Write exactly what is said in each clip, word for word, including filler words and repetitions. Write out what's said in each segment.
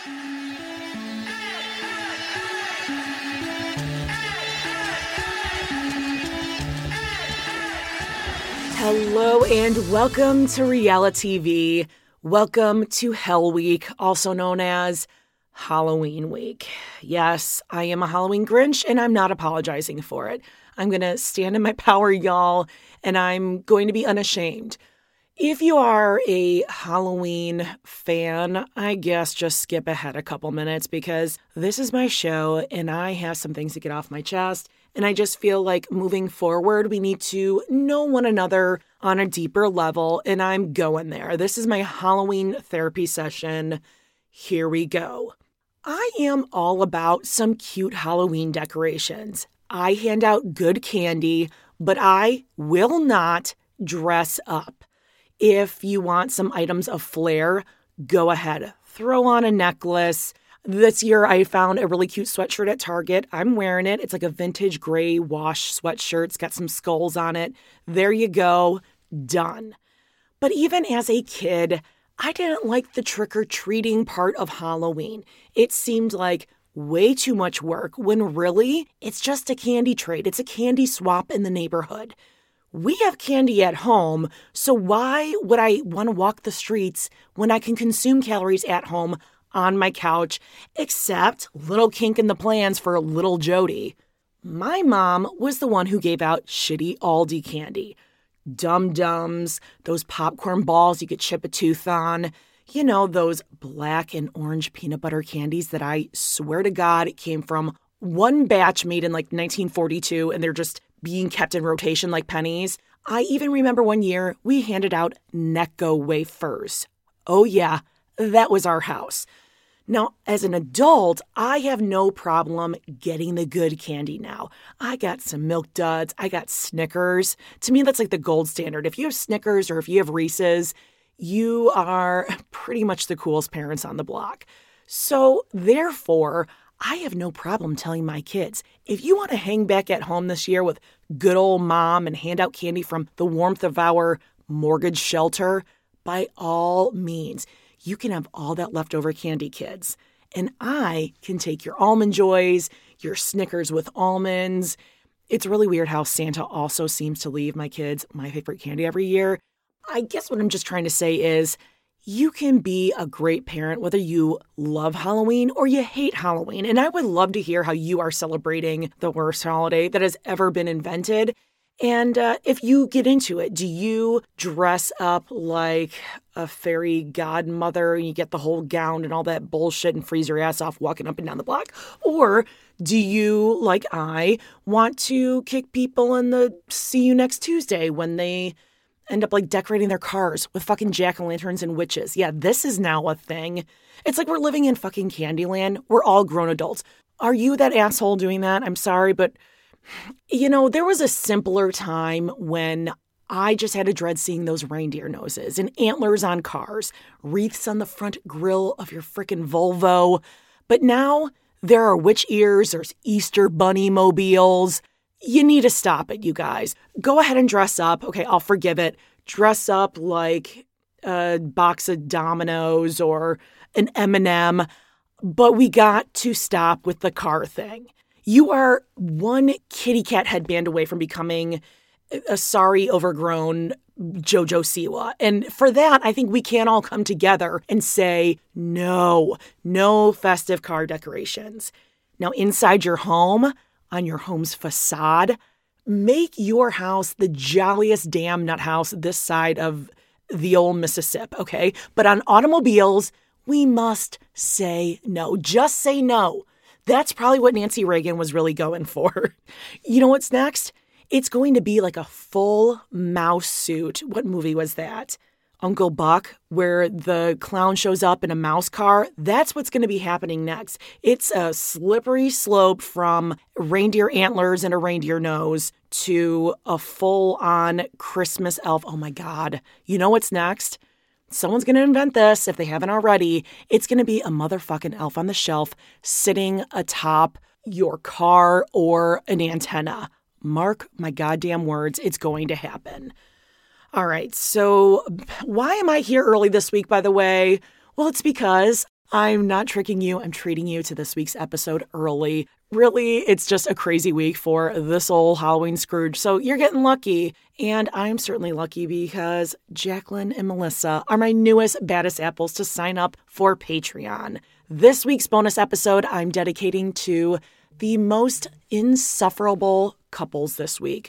Hello and welcome to Reality T V. Welcome to Hell Week, also known as Halloween Week. Yes, I am a Halloween Grinch and I'm not apologizing for it. I'm going to stand in my power, y'all, and I'm going to be unashamed. If you are a Halloween fan, I guess just skip ahead a couple minutes because this is my show and I have some things to get off my chest. And I just feel like moving forward, we need to know one another on a deeper level. And I'm going there. This is my Halloween therapy session. Here we go. I am all about some cute Halloween decorations. I hand out good candy, but I will not dress up. If you want some items of flair, go ahead. Throw on a necklace. This year, I found a really cute sweatshirt at Target. I'm wearing it. It's like a vintage gray wash sweatshirt. It's got some skulls on it. There you go. Done. But even as a kid, I didn't like the trick-or-treating part of Halloween. It seemed like way too much work when really it's just a candy trade. It's a candy swap in the neighborhood. We have candy at home, so why would I want to walk the streets when I can consume calories at home on my couch, except little kink in the plans for little Jody? My mom was the one who gave out shitty Aldi candy. Dum-Dums, those popcorn balls you could chip a tooth on. You know, those black and orange peanut butter candies that I swear to God came from one batch made in like nineteen forty-two, and they're just being kept in rotation like pennies. I even remember one year we handed out Necco wafers. Oh yeah, that was our house. Now, as an adult, I have no problem getting the good candy now. I got some Milk Duds. I got Snickers. To me, that's like the gold standard. If you have Snickers or if you have Reese's, you are pretty much the coolest parents on the block. So therefore, I have no problem telling my kids, if you want to hang back at home this year with good old mom and hand out candy from the warmth of our mortgage shelter, by all means, you can have all that leftover candy, kids. And I can take your Almond Joys, your Snickers with almonds. It's really weird how Santa also seems to leave my kids my favorite candy every year. I guess what I'm just trying to say is you can be a great parent whether you love Halloween or you hate Halloween. And I would love to hear how you are celebrating the worst holiday that has ever been invented. And uh, if you get into it, do you dress up like a fairy godmother and you get the whole gown and all that bullshit and freeze your ass off walking up and down the block? Or do you, like I, want to kick people in the see you next Tuesday when they end up like decorating their cars with fucking jack-o'-lanterns and witches? Yeah, this is now a thing. It's like we're living in fucking Candyland. We're all grown adults. Are you that asshole doing that? I'm sorry, but you know, there was a simpler time when I just had to dread seeing those reindeer noses and antlers on cars, wreaths on the front grille of your frickin' Volvo. But now there are witch ears, there's Easter bunny mobiles. You need to stop it, you guys. Go ahead and dress up. Okay, I'll forgive it. Dress up like a box of Dominoes or an M and M. But we got to stop with the car thing. You are one kitty cat headband away from becoming a sorry, overgrown JoJo Siwa. And for that, I think we can all come together and say, no, no festive car decorations. Now, inside your home, on your home's facade, make your house the jolliest damn nut house this side of the old Mississippi, okay? But on automobiles, we must say no. Just say no. That's probably what Nancy Reagan was really going for. You know what's next? It's going to be like a full mouse suit. What movie was that? Uncle Buck, where the clown shows up in a mouse car. That's what's going to be happening next. It's a slippery slope from reindeer antlers and a reindeer nose to a full-on Christmas elf. Oh my God. You know what's next? Someone's going to invent this if they haven't already. It's going to be a motherfucking elf on the shelf sitting atop your car or an antenna. Mark my goddamn words, it's going to happen. All right, so why am I here early this week, by the way? Well, it's because I'm not tricking you. I'm treating you to this week's episode early. Really, it's just a crazy week for this old Halloween Scrooge, so you're getting lucky. And I'm certainly lucky because Jacqueline and Melissa are my newest baddest apples to sign up for Patreon. This week's bonus episode I'm dedicating to the most insufferable couples this week,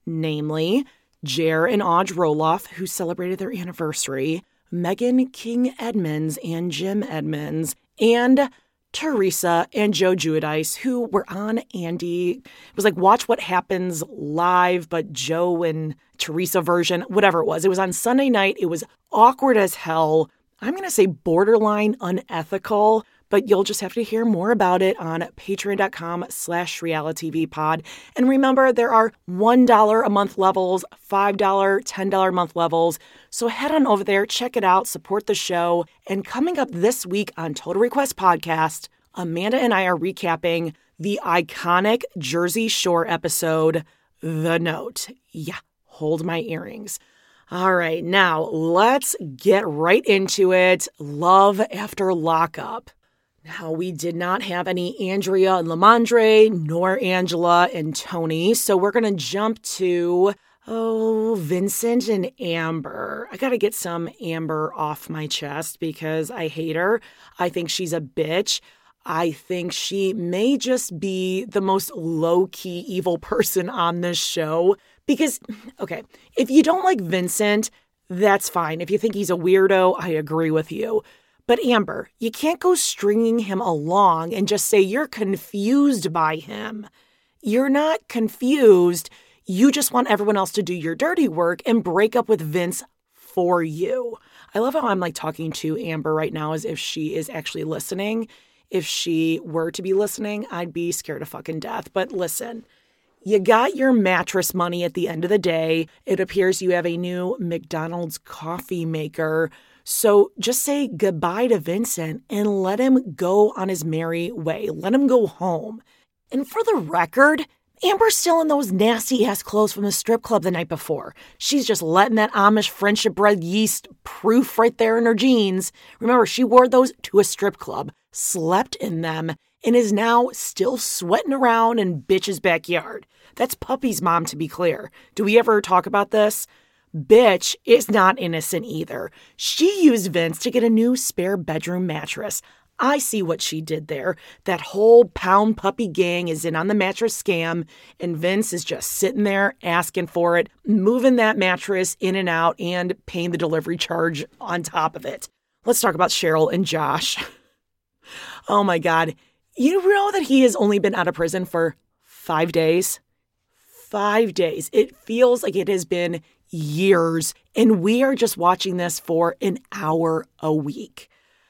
namely Jer and Audrey Roloff, who celebrated their anniversary, Megan King Edmonds and Jim Edmonds, and Teresa and Joe Giudice, who were on Andy. It was like Watch What Happens live, but Joe and Teresa version, whatever it was. It was on Sunday night. It was awkward as hell. I'm going to say borderline unethical, but you'll just have to hear more about it on patreon.com slash realitytvpod. And remember, there are one dollar a month levels, five dollars, ten dollars a month levels. So head on over there, check it out, support the show. And coming up this week on Total Request Podcast, Amanda and I are recapping the iconic Jersey Shore episode, The Note. Yeah, hold my earrings. All right, now let's get right into it. Love after lockup. Now, we did not have any Andrea and Lamondre, nor Angela and Tony, so we're going to jump to, oh, Vincent and Amber. I got to get some Amber off my chest because I hate her. I think she's a bitch. I think she may just be the most low-key evil person on this show because, okay, if you don't like Vincent, that's fine. If you think he's a weirdo, I agree with you. But Amber, you can't go stringing him along and just say you're confused by him. You're not confused. You just want everyone else to do your dirty work and break up with Vince for you. I love how I'm like talking to Amber right now as if she is actually listening. If she were to be listening, I'd be scared of fucking death. But listen, you got your mattress money at the end of the day. It appears you have a new McDonald's coffee maker. So just say goodbye to Vincent and let him go on his merry way. Let him go home. And for the record, Amber's still in those nasty-ass clothes from the strip club the night before. She's just letting that Amish friendship-bred yeast proof right there in her jeans. Remember, she wore those to a strip club, slept in them, and is now still sweating around in bitch's backyard. That's Puppy's mom, to be clear. Do we ever talk about this? Bitch is not innocent either. She used Vince to get a new spare bedroom mattress. I see what she did there. That whole Pound Puppy gang is in on the mattress scam, and Vince is just sitting there asking for it, moving that mattress in and out, and paying the delivery charge on top of it. Let's talk about Cheryl and Josh. Oh my God. You know that he has only been out of prison for five days? Five days. It feels like it has been years, and we are just watching this for an hour a week.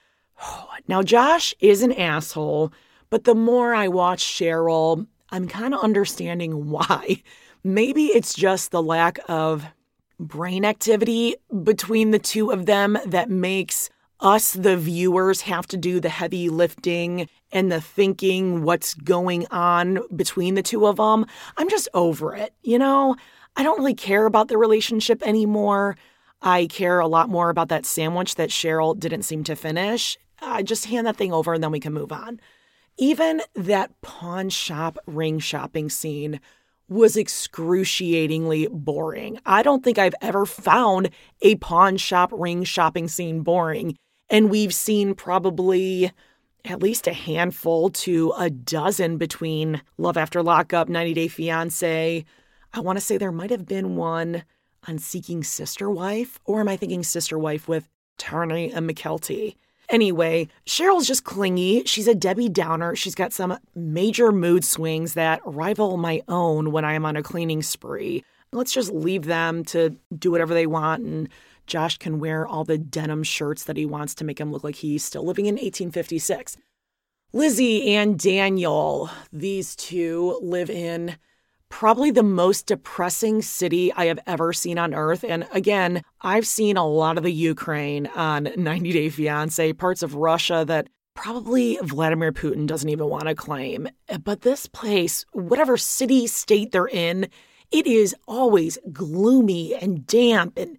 Now, Josh is an asshole, but the more I watch Cheryl, I'm kind of understanding why. Maybe it's just the lack of brain activity between the two of them that makes us, the viewers, have to do the heavy lifting and the thinking what's going on between the two of them. I'm just over it, you know? I don't really care about the relationship anymore. I care a lot more about that sandwich that Cheryl didn't seem to finish. Uh, just hand that thing over and then we can move on. Even that pawn shop ring shopping scene was excruciatingly boring. I don't think I've ever found a pawn shop ring shopping scene boring. And we've seen probably at least a handful to a dozen between Love After Lockup, ninety Day Fiancé. I want to say there might have been one on Seeking Sister Wife, or am I thinking Sister Wife with Tarney and McKelty? Anyway, Cheryl's just clingy. She's a Debbie Downer. She's got some major mood swings that rival my own when I am on a cleaning spree. Let's just leave them to do whatever they want, and Josh can wear all the denim shirts that he wants to make him look like he's still living in eighteen fifty-six. Lizzie and Daniel, these two live in probably the most depressing city I have ever seen on earth. And again, I've seen a lot of the Ukraine on ninety Day Fiancé, parts of Russia that probably Vladimir Putin doesn't even want to claim. But this place, whatever city, state they're in, it is always gloomy and damp and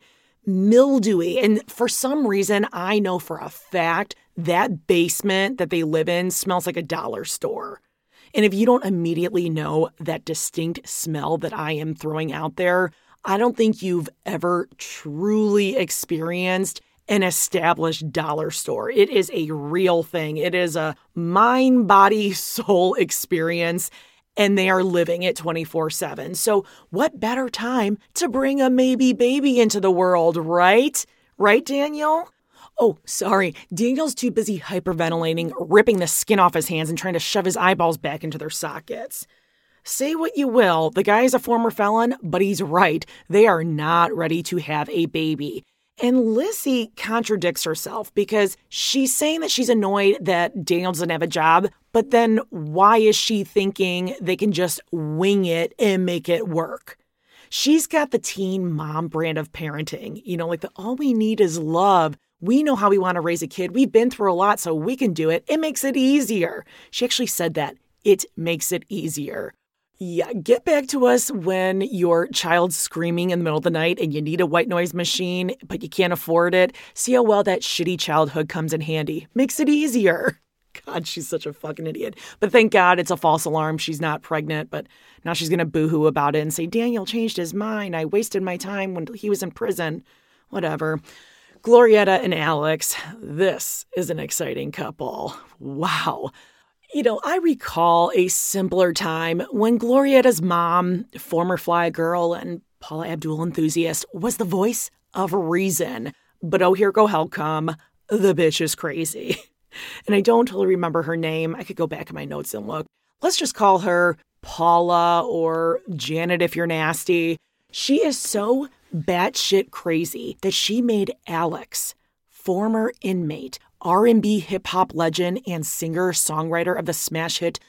mildewy. And for some reason, I know for a fact that basement that they live in smells like a dollar store. And if you don't immediately know that distinct smell that I am throwing out there, I don't think you've ever truly experienced an established dollar store. It is a real thing. It is a mind, body, soul experience, and they are living it twenty-four seven. So what better time to bring a maybe baby into the world, right? Right, Daniel? Oh, sorry. Daniel's too busy hyperventilating, ripping the skin off his hands and trying to shove his eyeballs back into their sockets. Say what you will, the guy is a former felon, but he's right. They are not ready to have a baby. And Lizzie contradicts herself because she's saying that she's annoyed that Daniel doesn't have a job, but then why is she thinking they can just wing it and make it work? She's got the teen mom brand of parenting, you know, like the all we need is love. We know how we want to raise a kid. We've been through a lot, so we can do it. It makes it easier. She actually said that. It makes it easier. Yeah, get back to us when your child's screaming in the middle of the night and you need a white noise machine, but you can't afford it. See how well that shitty childhood comes in handy. Makes it easier. God, she's such a fucking idiot. But thank God it's a false alarm. She's not pregnant, but now she's going to boohoo about it and say, Daniel changed his mind. I wasted my time when he was in prison. Whatever. Glorietta and Alex, this is an exciting couple. Wow. You know, I recall a simpler time when Glorietta's mom, former Fly Girl and Paula Abdul enthusiast, was the voice of reason. But oh, here go hell come. The bitch is crazy. And I don't totally remember her name. I could go back in my notes and look. Let's just call her Paula or Janet if you're nasty. She is so batshit crazy that she made Alex, former inmate, R and B hip-hop legend and singer-songwriter of the smash hit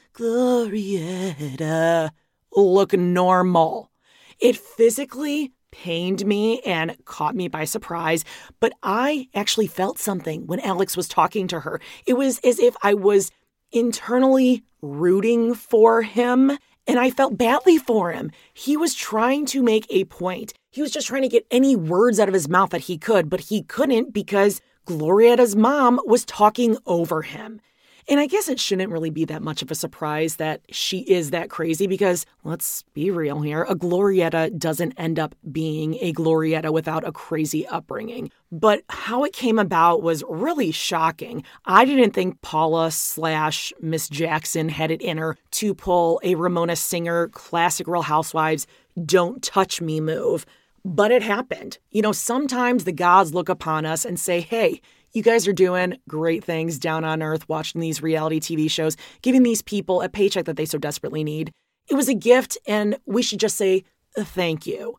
Glorietta, look normal. It physically pained me and caught me by surprise, but I actually felt something when Alex was talking to her. It was as if I was internally rooting for him, and I felt badly for him. He was trying to make a point. He was just trying to get any words out of his mouth that he could, but he couldn't because Glorietta's mom was talking over him. And I guess it shouldn't really be that much of a surprise that she is that crazy because, let's be real here, a Glorietta doesn't end up being a Glorietta without a crazy upbringing. But how it came about was really shocking. I didn't think Paula slash Miss Jackson had it in her to pull a Ramona Singer classic Real Housewives don't touch me move. But it happened. You know, sometimes the gods look upon us and say, hey, you guys are doing great things down on earth, watching these reality T V shows, giving these people a paycheck that they so desperately need. It was a gift, and we should just say thank you.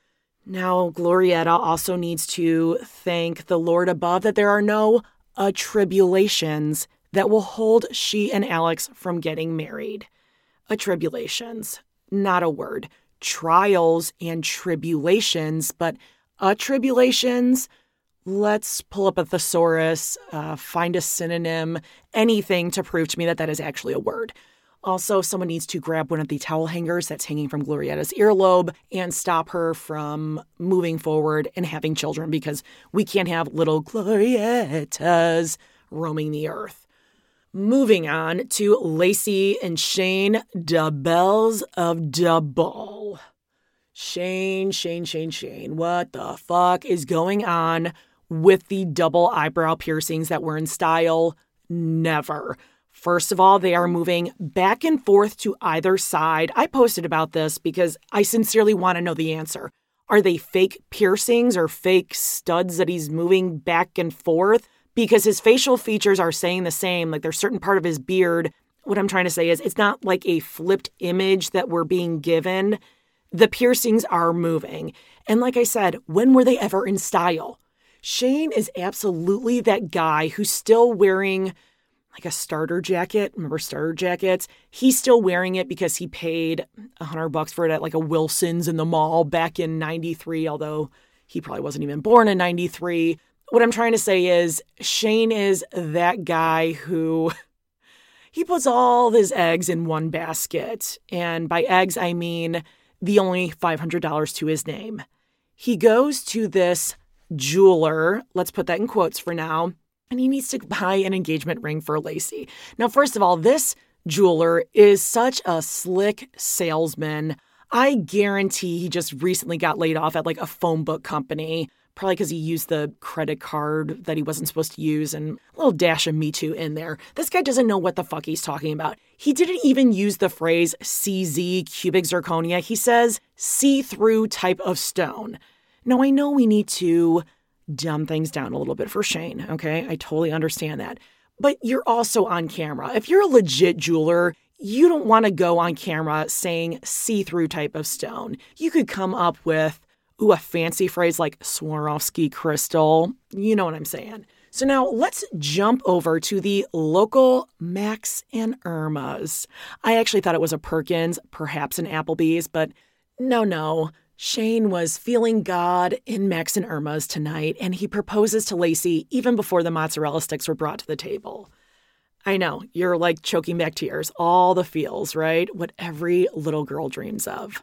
Now, Glorietta also needs to thank the Lord above that there are no uh, tribulations that will hold she and Alex from getting married. Attribulations, not a word. Trials and tribulations, but attribulations, let's pull up a thesaurus, uh, find a synonym, anything to prove to me that that is actually a word. Also, someone needs to grab one of the towel hangers that's hanging from Glorietta's earlobe and stop her from moving forward and having children because we can't have little Gloriettas roaming the earth. Moving on to Lacey and Shane, da Bells of da Ball. Shane, Shane, Shane, Shane. What the fuck is going on with the double eyebrow piercings that were in style? Never. First of all, they are moving back and forth to either side. I posted about this because I sincerely want to know the answer. Are they fake piercings or fake studs that he's moving back and forth? Because his facial features are saying the same, like there's a certain part of his beard. What I'm trying to say is it's not like a flipped image that we're being given. The piercings are moving. And like I said, when were they ever in style? Shane is absolutely that guy who's still wearing like a starter jacket. Remember starter jackets? He's still wearing it because he paid a hundred bucks for it at like a Wilson's in the mall back in ninety-three, although he probably wasn't even born in ninety-three. What I'm trying to say is Shane is that guy who he puts all his eggs in one basket. And by eggs, I mean the only five hundred dollars to his name. He goes to this jeweler, let's put that in quotes for now, and he needs to buy an engagement ring for Lacey. Now, first of all, this jeweler is such a slick salesman. I guarantee he just recently got laid off at like a phone book company, probably because he used the credit card that he wasn't supposed to use and a little dash of Me Too in there. This guy doesn't know what the fuck he's talking about. He didn't even use the phrase C Z, cubic zirconia. He says see-through type of stone. Now, I know we need to dumb things down a little bit for Shane, okay? I totally understand that. But you're also on camera. If you're a legit jeweler, you don't want to go on camera saying see-through type of stone. You could come up with, ooh, a fancy phrase like Swarovski crystal. You know what I'm saying. So now let's jump over to the local Max and Irma's. I actually thought it was a Perkins, perhaps an Applebee's, but no, no. Shane was feeling God in Max and Irma's tonight, and he proposes to Lacey even before the mozzarella sticks were brought to the table. I know, you're like choking back tears, all the feels, right? What every little girl dreams of.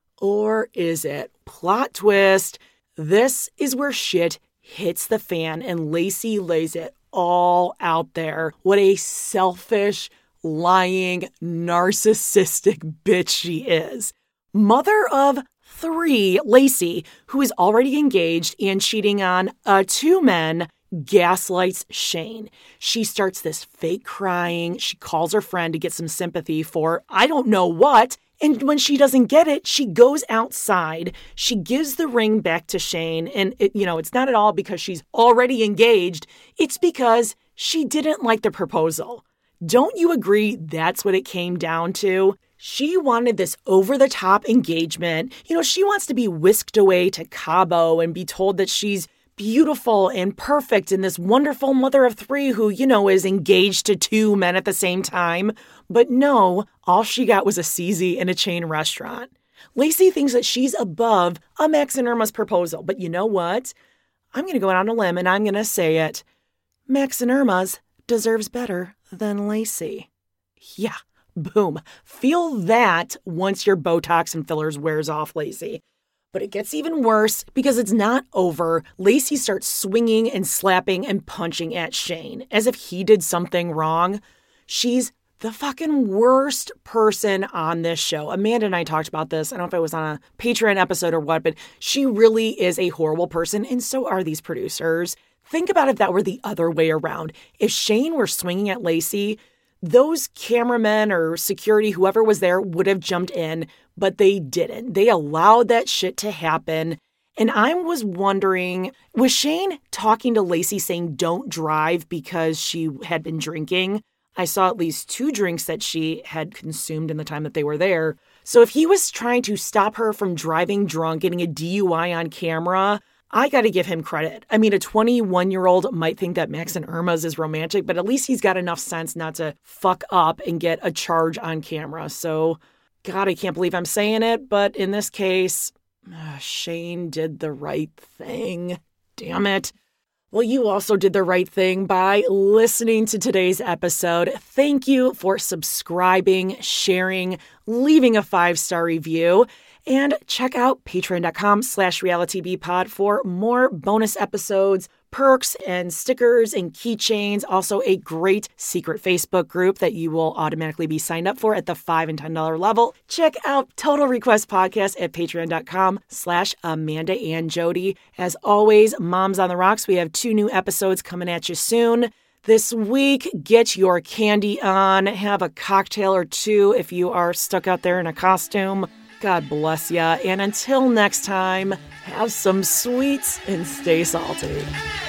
Or is it? Plot twist. This is where shit hits the fan and Lacey lays it all out there. What a selfish, lying, narcissistic bitch she is. Mother of three, Lacey, who is already engaged and cheating on uh, two men, gaslights Shane. She starts this fake crying. She calls her friend to get some sympathy for I don't know what. And when she doesn't get it, she goes outside. She gives the ring back to Shane. And, it, you know, it's not at all because she's already engaged. It's because she didn't like the proposal. Don't you agree that's what it came down to? She wanted this over-the-top engagement. You know, she wants to be whisked away to Cabo and be told that she's beautiful and perfect and this wonderful mother of three who, you know, is engaged to two men at the same time. But no, all she got was a C Z in a chain restaurant. Lacey thinks that she's above a Max and Irma's proposal. But you know what? I'm going to go out on a limb and I'm going to say it. Max and Irma's deserves better than Lacey. Yeah, boom. Feel that once your Botox and fillers wears off, Lacey. But it gets even worse because it's not over. Lacey starts swinging and slapping and punching at Shane as if he did something wrong. She's the fucking worst person on this show. Amanda and I talked about this. I don't know if it was on a Patreon episode or what, but she really is a horrible person, and so are these producers. Think about if that were the other way around. If Shane were swinging at Lacey, those cameramen or security, whoever was there, would have jumped in, but they didn't. They allowed that shit to happen. And I was wondering, was Shane talking to Lacey saying don't drive because she had been drinking? I saw at least two drinks that she had consumed in the time that they were there. So if he was trying to stop her from driving drunk, getting a D U I on camera, I got to give him credit. I mean, a twenty-one-year-old might think that Max and Irma's is romantic, but at least he's got enough sense not to fuck up and get a charge on camera. So, God, I can't believe I'm saying it, but in this case, uh, Shane did the right thing. Damn it. Well, you also did the right thing by listening to today's episode. Thank you for subscribing, sharing, leaving a five-star review. And check out patreon.com slash realitytvpod for more bonus episodes, perks and stickers and keychains. Also a great secret Facebook group that you will automatically be signed up for at the five and ten dollars level. Check out Total Request Podcast at patreon.com slash Amanda and Jody. As always, Moms on the Rocks, we have two new episodes coming at you soon. This week, get your candy on. Have a cocktail or two if you are stuck out there in a costume. God bless ya. And until next time, have some sweets and stay salty.